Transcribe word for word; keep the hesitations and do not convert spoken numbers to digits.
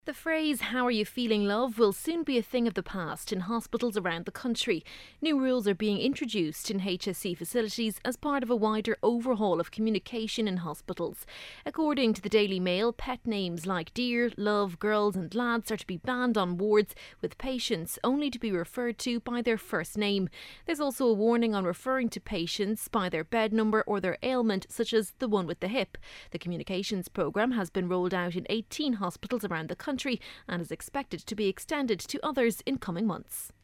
The phrase, "How are you feeling, love?" will soon be a thing of the past in hospitals around the country. New rules are being introduced in H S C facilities as part of a wider overhaul of communication in hospitals. According to the Daily Mail, pet names like dear, love, girls and lads are to be banned on wards, with patients only to be referred to by their first name. There's also a warning on referring to patients by their bed number or their ailment, such as the one with the hip. The communications programme has been rolled out in eighteen hospitals around the country and is expected to be extended to others in coming months.